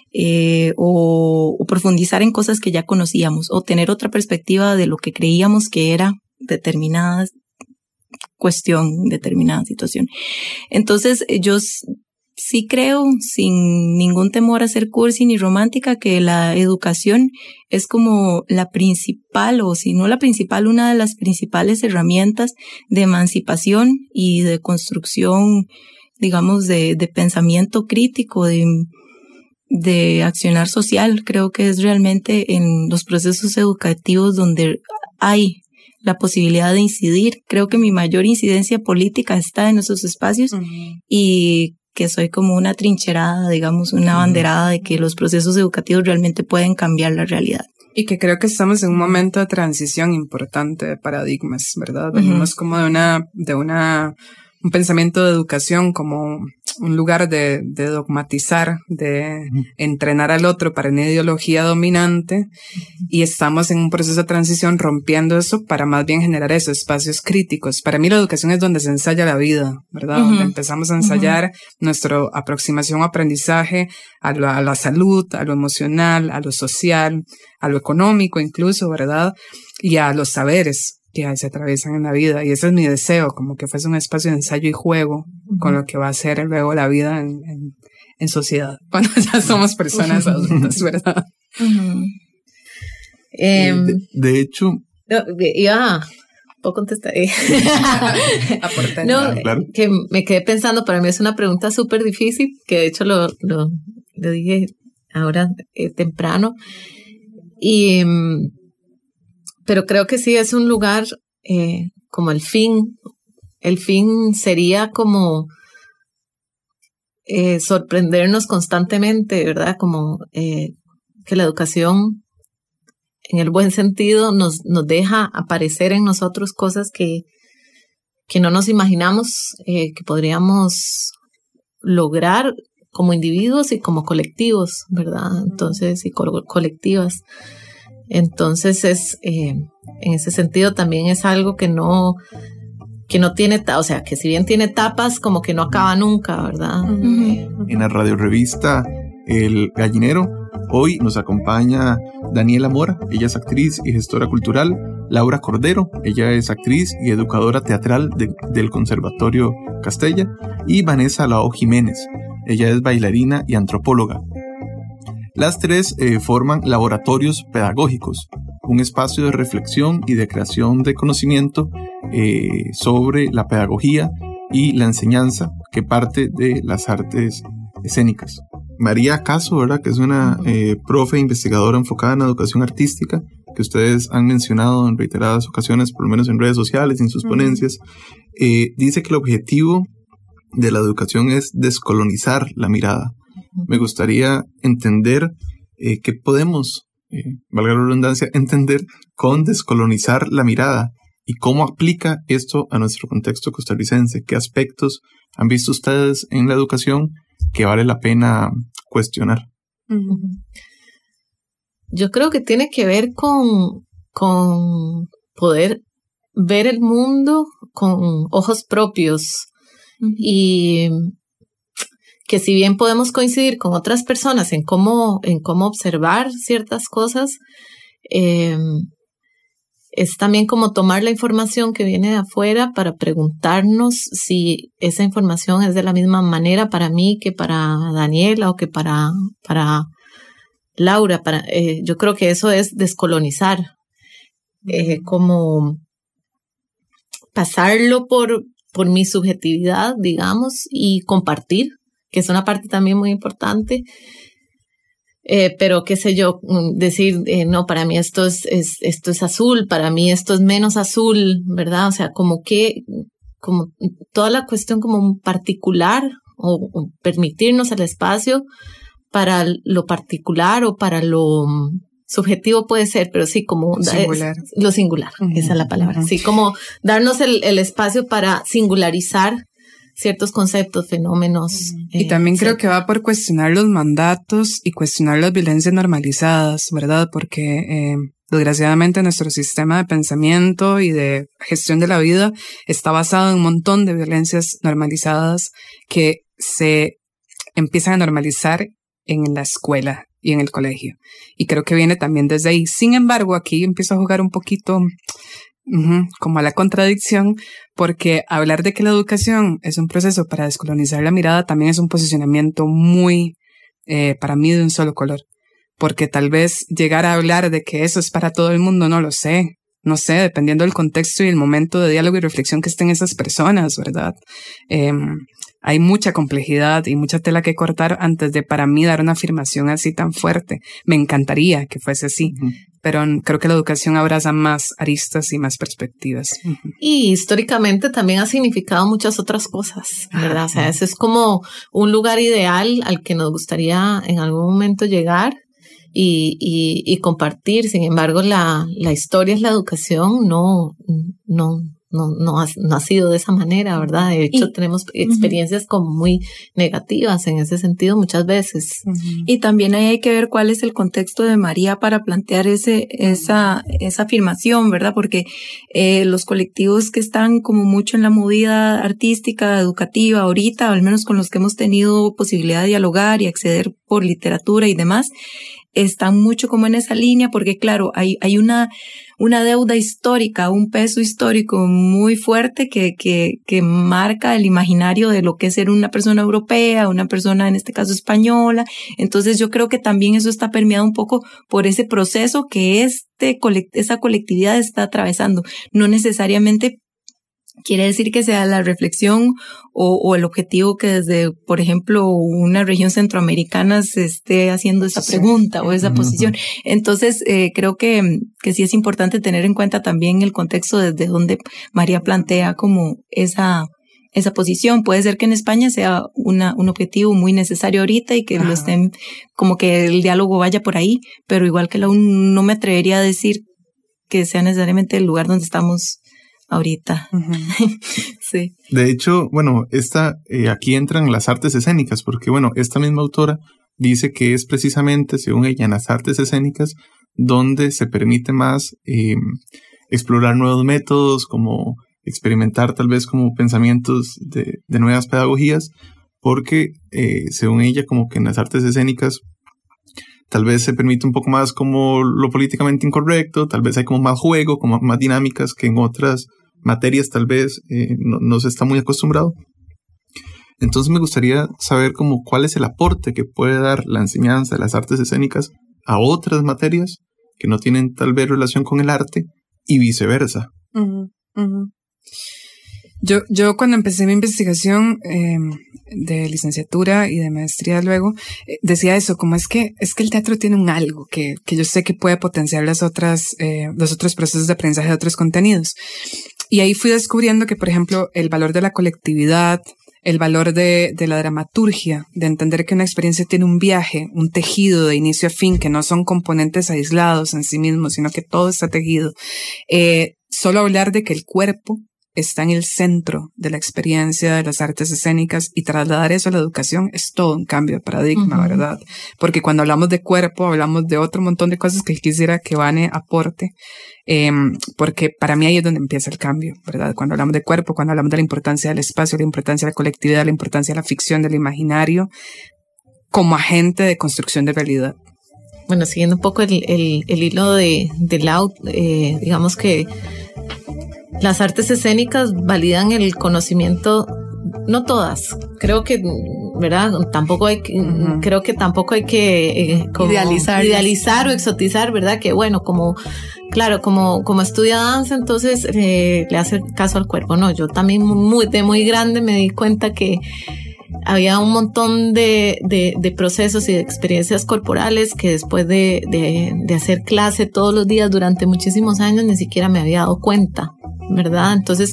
O profundizar en cosas que ya conocíamos, o tener otra perspectiva de lo que creíamos que era determinada cuestión, determinada situación. Entonces, yo sí creo, sin ningún temor a ser cursi ni romántica, que la educación es como la principal, o si no la principal, una de las principales herramientas de emancipación y de construcción, digamos, de pensamiento crítico, de accionar social. Creo que es realmente en los procesos educativos donde hay la posibilidad de incidir. Creo que mi mayor incidencia política está en esos espacios, y que soy como una trincherada, digamos, una banderada de que los procesos educativos realmente pueden cambiar la realidad. Y que creo que estamos en un momento de transición importante de paradigmas, ¿verdad? Venimos como de un pensamiento de educación como un lugar de dogmatizar, de entrenar al otro para una ideología dominante, y estamos en un proceso de transición rompiendo eso para más bien generar esos espacios críticos. Para mí la educación es donde se ensaya la vida, ¿verdad? Donde empezamos a ensayar nuestra aproximación o aprendizaje a la salud, a lo emocional, a lo social, a lo económico incluso, ¿verdad? Y a los saberes que se atraviesan en la vida, y ese es mi deseo, como que fuese un espacio de ensayo y juego con lo que va a ser luego la vida en sociedad, cuando ya somos personas adultas, ¿verdad? De hecho, puedo contestar. No, claro. Que me quedé pensando, para mí es una pregunta súper difícil, que de hecho lo dije ahora temprano, pero creo que sí es un lugar como el fin. El fin sería como sorprendernos constantemente, ¿verdad? Como que la educación, en el buen sentido, nos deja aparecer en nosotros cosas que no nos imaginamos que podríamos lograr como individuos y como colectivos, ¿verdad? Entonces, y colectivas. Entonces en ese sentido también es algo que no tiene, o sea, que si bien tiene etapas, como que no acaba nunca, ¿verdad? En la radiorevista El Gallinero, hoy nos acompaña Daniela Mora, ella es actriz y gestora cultural; Laura Cordero, ella es actriz y educadora teatral del Conservatorio Castella; y Vanessa Lao Jiménez, ella es bailarina y antropóloga. Las tres forman laboratorios pedagógicos, un espacio de reflexión y de creación de conocimiento sobre la pedagogía y la enseñanza que parte de las artes escénicas. María Caso, ¿verdad?, que es una profe investigadora enfocada en la educación artística, que ustedes han mencionado en reiteradas ocasiones, por lo menos en redes sociales y en sus ponencias, dice que el objetivo de la educación es descolonizar la mirada. Me gustaría entender qué podemos, valga la redundancia, entender con descolonizar la mirada y cómo aplica esto a nuestro contexto costarricense. ¿Qué aspectos han visto ustedes en la educación que vale la pena cuestionar? Yo creo que tiene que ver con poder ver el mundo con ojos propios y que si bien podemos coincidir con otras personas en cómo observar ciertas cosas, es también como tomar la información que viene de afuera para preguntarnos si esa información es de la misma manera para mí que para Daniela o que para Laura. Yo creo que eso es descolonizar, como pasarlo por mi subjetividad, digamos, y compartir, que es una parte también muy importante. Pero qué sé yo, decir, no, para mí esto es azul, para mí esto es menos azul, ¿verdad? O sea, como toda la cuestión como particular o permitirnos el espacio para lo particular o para lo subjetivo puede ser, pero sí como singular. Lo singular, esa es la palabra. Sí, como darnos el espacio para singularizar ciertos conceptos, fenómenos. Y también creo que va por cuestionar los mandatos y cuestionar las violencias normalizadas, ¿verdad? Porque desgraciadamente nuestro sistema de pensamiento y de gestión de la vida está basado en un montón de violencias normalizadas que se empiezan a normalizar en la escuela y en el colegio. Y creo que viene también desde ahí. Sin embargo, aquí empiezo a jugar un poquito como a la contradicción, porque hablar de que la educación es un proceso para descolonizar la mirada también es un posicionamiento muy, para mí, de un solo color. Porque tal vez llegar a hablar de que eso es para todo el mundo, no lo sé. No sé, dependiendo del contexto y el momento de diálogo y reflexión que estén esas personas, ¿verdad? Hay mucha complejidad y mucha tela que cortar antes de, para mí, dar una afirmación así tan fuerte. Me encantaría que fuese así, pero creo que la educación abraza más aristas y más perspectivas. Y históricamente también ha significado muchas otras cosas, ¿verdad? O sea, ese es como un lugar ideal al que nos gustaría en algún momento llegar y compartir. Sin embargo, la historia es la educación, no ha sido de esa manera, ¿verdad? De hecho, tenemos experiencias como muy negativas en ese sentido muchas veces. Y también ahí hay que ver cuál es el contexto de María para plantear esa afirmación, ¿verdad? Porque los colectivos que están como mucho en la movida artística, educativa, ahorita, al menos con los que hemos tenido posibilidad de dialogar y acceder por literatura y demás, están mucho como en esa línea, porque claro, hay una deuda histórica, un peso histórico muy fuerte que marca el imaginario de lo que es ser una persona europea, una persona en este caso española. Entonces yo creo que también eso está permeado un poco por ese proceso que esa colectividad está atravesando. No necesariamente quiere decir que sea la reflexión o el objetivo que desde, por ejemplo, una región centroamericana se esté haciendo esa pregunta o esa posición. Entonces, creo que sí es importante tener en cuenta también el contexto desde donde María plantea como esa posición. Puede ser que en España sea un objetivo muy necesario ahorita y que lo estén, como que el diálogo vaya por ahí, pero igual que no me atrevería a decir que sea necesariamente el lugar donde estamos ahorita. Sí. De hecho, bueno, aquí entran las artes escénicas, porque bueno, esta misma autora dice que es precisamente, según ella, en las artes escénicas donde se permite más explorar nuevos métodos, como experimentar tal vez como pensamientos de nuevas pedagogías, porque según ella, como que en las artes escénicas tal vez se permite un poco más como lo políticamente incorrecto, tal vez hay como más juego, como más dinámicas que en otras materias tal vez no se está muy acostumbrado. Entonces me gustaría saber como cuál es el aporte que puede dar la enseñanza de las artes escénicas a otras materias que no tienen tal vez relación con el arte y viceversa. Yo cuando empecé mi investigación de licenciatura y de maestría luego, decía eso, como es que el teatro tiene un algo que yo sé que puede potenciar los otros procesos de aprendizaje de otros contenidos. Y ahí fui descubriendo que, por ejemplo, el valor de la colectividad, el valor de la dramaturgia, de entender que una experiencia tiene un viaje, un tejido de inicio a fin, que no son componentes aislados en sí mismos, sino que todo está tejido. Solo hablar de que el cuerpo está en el centro de la experiencia de las artes escénicas, y trasladar eso a la educación es todo un cambio de paradigma, ¿verdad? Porque cuando hablamos de cuerpo, hablamos de otro montón de cosas que quisiera que Vane aporte, porque para mí ahí es donde empieza el cambio, ¿verdad? Cuando hablamos de cuerpo, cuando hablamos de la importancia del espacio, la importancia de la colectividad, la importancia de la ficción, del imaginario, como agente de construcción de realidad. Bueno, siguiendo un poco el hilo de Lau, digamos que las artes escénicas validan el conocimiento, no todas, creo que, ¿verdad? Tampoco hay, creo que tampoco hay que idealizar o exotizar, ¿verdad? Que bueno, como estudia danza, entonces le hace caso al cuerpo. No, yo también de muy grande me di cuenta que había un montón de procesos y de experiencias corporales que después de hacer clase todos los días durante muchísimos años ni siquiera me había dado cuenta, ¿verdad? Entonces,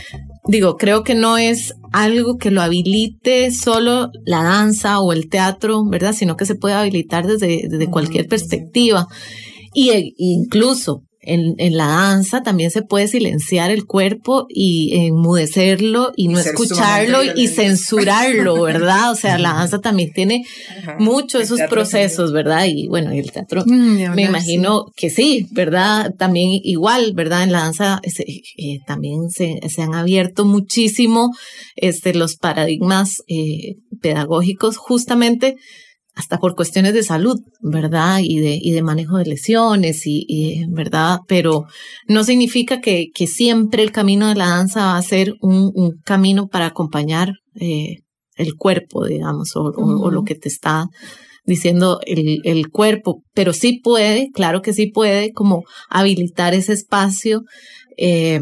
creo que no es algo que lo habilite solo la danza o el teatro, ¿verdad? Sino que se puede habilitar desde cualquier perspectiva. Y incluso en la danza también se puede silenciar el cuerpo y enmudecerlo y no escucharlo y censurarlo, ¿verdad? O sea, la danza también tiene muchos esos procesos, ¿verdad? Y bueno, el teatro me imagino que sí, ¿verdad? También igual, ¿verdad? En la danza también se han abierto muchísimo los paradigmas pedagógicos, justamente hasta por cuestiones de salud, ¿verdad? Y de manejo de lesiones, y ¿verdad? Pero no significa que siempre el camino de la danza va a ser un camino para acompañar el cuerpo, digamos, o lo que te está diciendo el cuerpo. Pero sí puede, claro que sí puede, como habilitar ese espacio de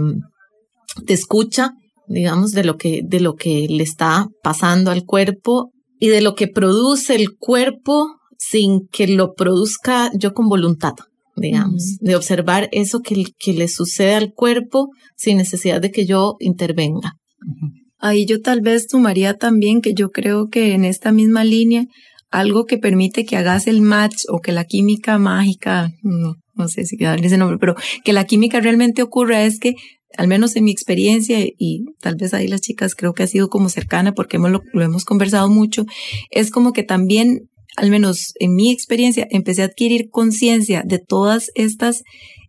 escucha, digamos, de lo que le está pasando al cuerpo, y de lo que produce el cuerpo sin que lo produzca yo con voluntad, digamos, de observar eso que le sucede al cuerpo sin necesidad de que yo intervenga. Ahí yo tal vez sumaría también que yo creo que en esta misma línea, algo que permite que hagas el match o que la química mágica, no sé si darle ese nombre, pero que la química realmente ocurra, es que al menos en mi experiencia, y tal vez ahí las chicas creo que ha sido como cercana porque lo hemos conversado mucho, es como que también, al menos en mi experiencia, empecé a adquirir conciencia de todas estas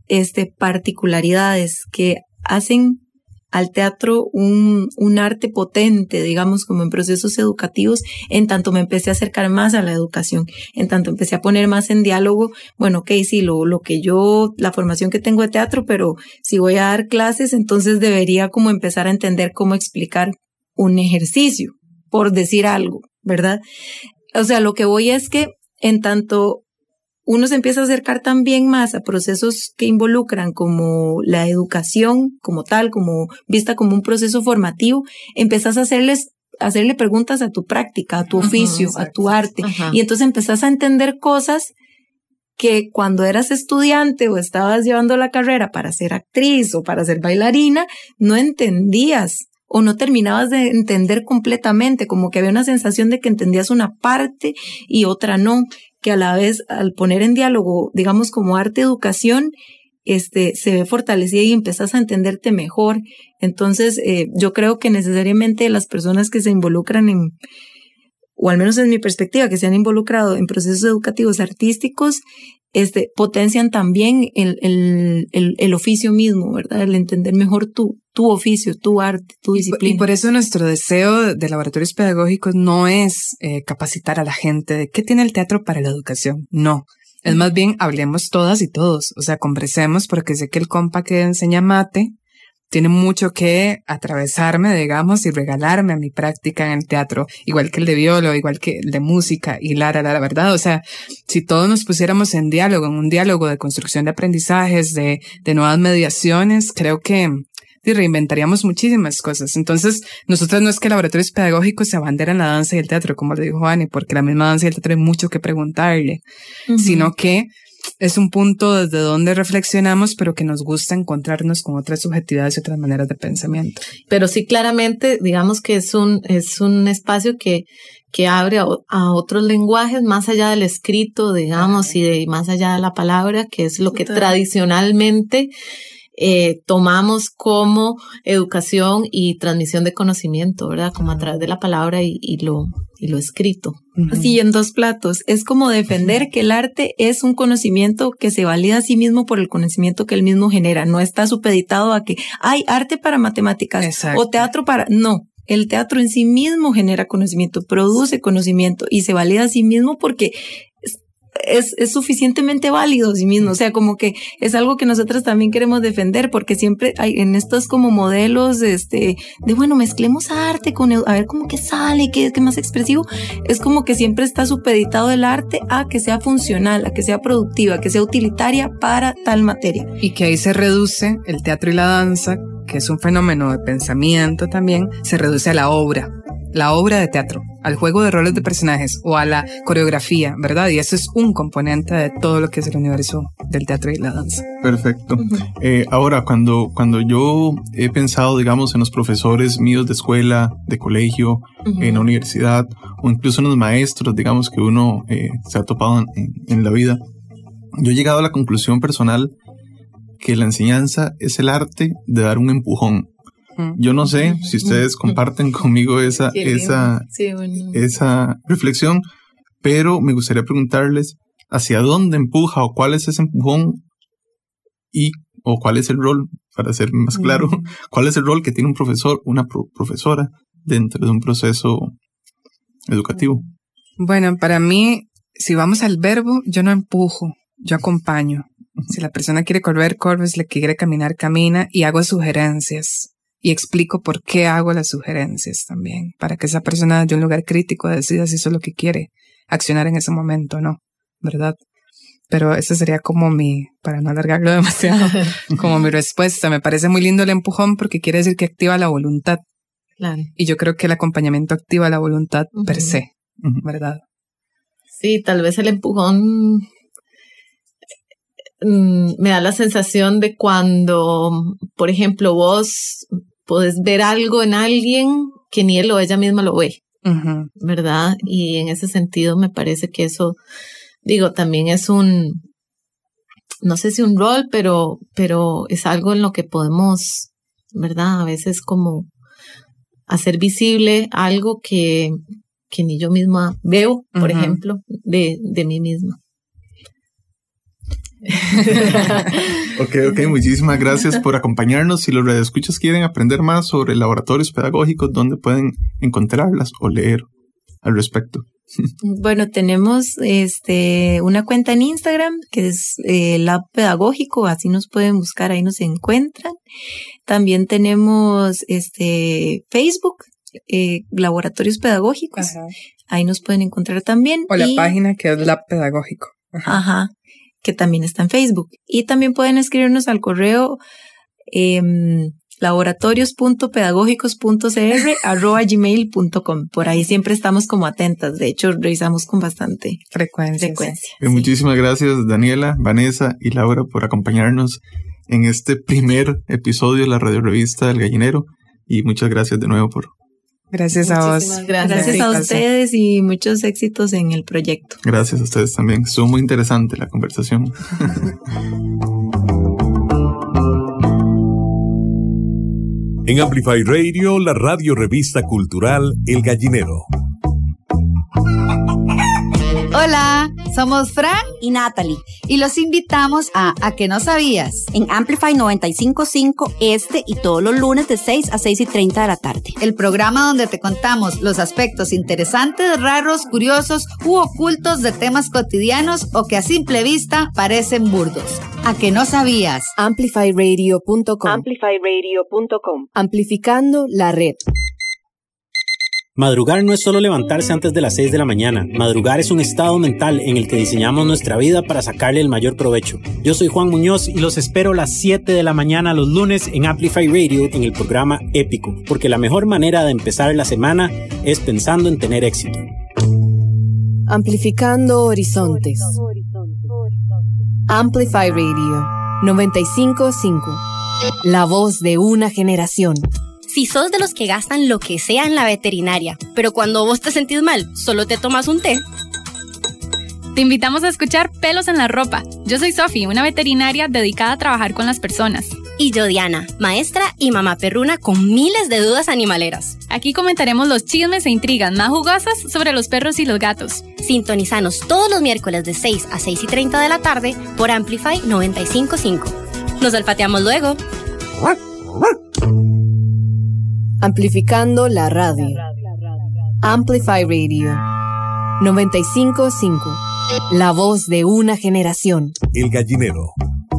particularidades que hacen al teatro un arte potente, digamos, como en procesos educativos, en tanto me empecé a acercar más a la educación, en tanto empecé a poner más en diálogo, bueno, ok, sí, lo que la formación que tengo de teatro, pero si voy a dar clases, entonces debería como empezar a entender cómo explicar un ejercicio, por decir algo, ¿verdad? O sea, lo que voy es que en tanto uno se empieza a acercar también más a procesos que involucran como la educación como tal, como vista como un proceso formativo, empezás a hacerle preguntas a tu práctica, a tu oficio, a tu arte, y entonces empezás a entender cosas que cuando eras estudiante o estabas llevando la carrera para ser actriz o para ser bailarina, no entendías o no terminabas de entender completamente, como que había una sensación de que entendías una parte y otra no, que a la vez al poner en diálogo, digamos como arte-educación, se ve fortalecida y empezás a entenderte mejor. Entonces, yo creo que necesariamente las personas que se involucran o al menos en mi perspectiva, que se han involucrado en procesos educativos artísticos, potencian también el oficio mismo, ¿verdad? El entender mejor tu oficio, tu arte, tu disciplina. Y por eso nuestro deseo de laboratorios pedagógicos no es capacitar a la gente de qué tiene el teatro para la educación. No. Es más bien, hablemos todas y todos. O sea, conversemos, porque sé que el compa que enseña mate tiene mucho que atravesarme, digamos, y regalarme a mi práctica en el teatro, igual que el de violo, igual que el de música, y la verdad. O sea, si todos nos pusiéramos en un diálogo de construcción de aprendizajes, de nuevas mediaciones, creo que reinventaríamos muchísimas cosas. Entonces, nosotros no es que laboratorios pedagógicos se abanderan la danza y el teatro, como le dijo Vane, porque la misma danza y el teatro hay mucho que preguntarle, sino que es un punto desde donde reflexionamos, pero que nos gusta encontrarnos con otras subjetividades y otras maneras de pensamiento. Pero sí, claramente, digamos que es un espacio que abre a otros lenguajes más allá del escrito, digamos, y más allá de la palabra, que es lo que tradicionalmente tomamos como educación y transmisión de conocimiento, ¿verdad? Como a través de la palabra y lo escrito. Sí, en dos platos. Es como defender que el arte es un conocimiento que se valida a sí mismo por el conocimiento que él mismo genera. No está supeditado a que hay arte para matemáticas. Exacto. O teatro para... No. El teatro en sí mismo genera conocimiento, produce conocimiento y se valida a sí mismo porque es suficientemente válido a sí mismo. O sea, como que es algo que nosotros también queremos defender, porque siempre hay en estos como modelos de bueno, mezclemos arte con a ver cómo que sale, qué más expresivo. Es como que siempre está supeditado el arte a que sea funcional, a que sea productiva, a que sea utilitaria para tal materia. Y que ahí se reduce el teatro y la danza, que es un fenómeno de pensamiento también, se reduce a la obra de teatro, al juego de roles de personajes o a la coreografía, ¿verdad? Y eso es un componente de todo lo que es el universo del teatro y la danza. Perfecto. Ahora, cuando yo he pensado, digamos, en los profesores míos de escuela, de colegio, en la universidad, o incluso en los maestros, digamos, que uno se ha topado en la vida, yo he llegado a la conclusión personal que la enseñanza es el arte de dar un empujón. Yo no sé si ustedes comparten conmigo esa reflexión, pero me gustaría preguntarles hacia dónde empuja o cuál es ese empujón o cuál es el rol, para ser más claro, cuál es el rol que tiene un profesor, una profesora dentro de un proceso educativo. Bueno, para mí, si vamos al verbo, yo no empujo, yo acompaño. Si la persona quiere correr, corre, si le quiere caminar, camina, y hago sugerencias. Y explico por qué hago las sugerencias también, para que esa persona de un lugar crítico decida si eso es lo que quiere accionar en ese momento o no, ¿verdad? Pero esa sería como para no alargarlo demasiado, como mi respuesta. Me parece muy lindo el empujón porque quiere decir que activa la voluntad. Claro. Y yo creo que el acompañamiento activa la voluntad per se, ¿verdad? Sí, tal vez el empujón me da la sensación de cuando, por ejemplo, vos podés ver algo en alguien que ni él o ella misma lo ve, ¿verdad? Y en ese sentido me parece que eso, también es no sé si un rol, pero es algo en lo que podemos, ¿verdad? A veces como hacer visible algo que ni yo misma veo, por ejemplo, de mí misma. Ok, muchísimas gracias por acompañarnos. Si los radioescuchas quieren aprender más sobre laboratorios pedagógicos, ¿dónde pueden encontrarlas o leer al respecto? Bueno, tenemos una cuenta en Instagram que es Lab Pedagógico, así nos pueden buscar, ahí nos encuentran. También tenemos Facebook, Laboratorios Pedagógicos, ahí nos pueden encontrar también. O la página que es Lab Pedagógico. Que también está en Facebook. Y también pueden escribirnos al correo laboratorios.pedagógicos.cr@gmail.com. Por ahí siempre estamos como atentas. De hecho, revisamos con bastante frecuencia. Muchísimas gracias, Daniela, Vanessa y Laura, por acompañarnos en este primer episodio de la radio revista del Gallinero. Y muchas gracias de nuevo por... Gracias a vos. Gracias a ustedes y muchos éxitos en el proyecto. Gracias a ustedes también. Estuvo muy interesante la conversación. En Amplify Radio, la radio revista cultural El Gallinero. Hola, somos Fran y Natalie y los invitamos a que no sabías en Amplify 95.5 y todos los lunes de 6 a 6:30 de la tarde. El programa donde te contamos los aspectos interesantes, raros, curiosos u ocultos de temas cotidianos o que a simple vista parecen burdos. A que no sabías. Amplifyradio.com. Amplifyradio.com. Amplificando la red. Madrugar no es solo levantarse antes de las 6 de la mañana. Madrugar es un estado mental en el que diseñamos nuestra vida para sacarle el mayor provecho. Yo soy Juan Muñoz y los espero a las 7 de la mañana los lunes en Amplify Radio en el programa Épico, porque la mejor manera de empezar la semana es pensando en tener éxito. Amplificando horizontes. Amplify Radio 95.5. La voz de una generación. Si sos de los que gastan lo que sea en la veterinaria, pero cuando vos te sentís mal, solo te tomas un té. Te invitamos a escuchar Pelos en la Ropa. Yo soy Sofi, una veterinaria dedicada a trabajar con las personas. Y yo, Diana, maestra y mamá perruna con miles de dudas animaleras. Aquí comentaremos los chismes e intrigas más jugosas sobre los perros y los gatos. Sintonizanos todos los miércoles de 6 a 6:30 de la tarde por Amplify 95.5. Nos olfateamos luego. Amplificando la radio. Amplify Radio 95.5. La voz de una generación. El Gallinero.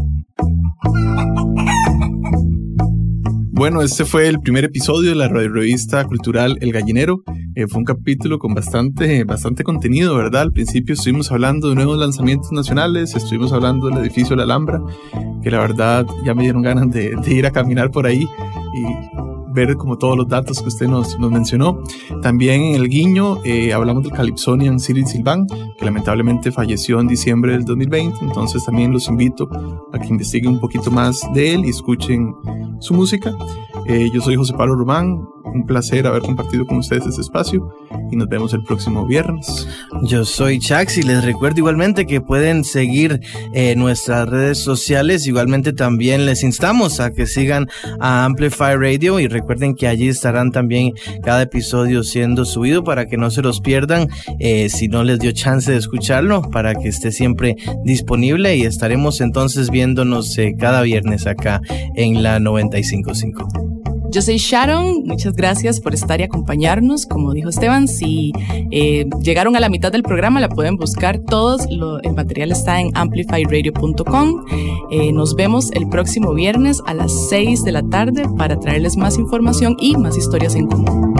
Bueno, este fue el primer episodio de la revista cultural El Gallinero. Fue un capítulo con bastante contenido, ¿verdad? Al principio estuvimos hablando de nuevos lanzamientos nacionales, estuvimos hablando del edificio de la Alhambra, que la verdad ya me dieron ganas de ir a caminar por ahí y ver como todos los datos que usted nos mencionó. También en El Guiño hablamos del Calypsonian Cyril Sylvain, que lamentablemente falleció en diciembre del 2020, entonces también los invito a que investiguen un poquito más de él y escuchen su música. Yo soy José Pablo Román, un placer haber compartido con ustedes este espacio y nos vemos el próximo viernes. Yo soy Chax y les recuerdo igualmente que pueden seguir nuestras redes sociales. Igualmente también les instamos a que sigan a Amplify Radio y recuerden que allí estarán también cada episodio siendo subido para que no se los pierdan si no les dio chance de escucharlo, para que esté siempre disponible, y estaremos entonces viéndonos cada viernes acá en la 95.5. Yo soy Sharon, muchas gracias por estar y acompañarnos. Como dijo Esteban, si llegaron a la mitad del programa, la pueden buscar todos. El material está en amplifyradio.com. Nos vemos el próximo viernes a las 6 de la tarde para traerles más información y más historias en común.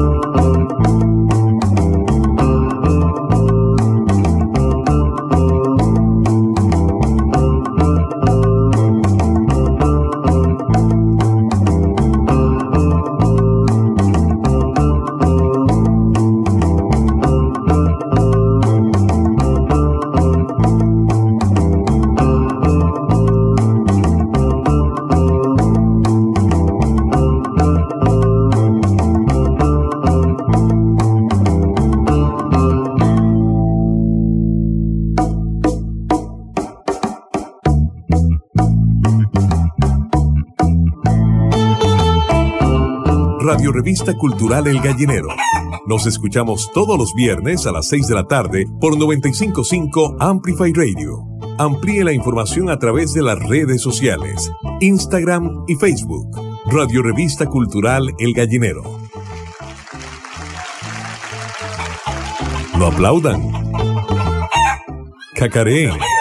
Radio Revista Cultural El Gallinero. Nos escuchamos todos los viernes a las 6 de la tarde por 95.5 Amplify Radio. Amplíe la información a través de las redes sociales, Instagram y Facebook. Radio Revista Cultural El Gallinero. No aplaudan. Cacareen.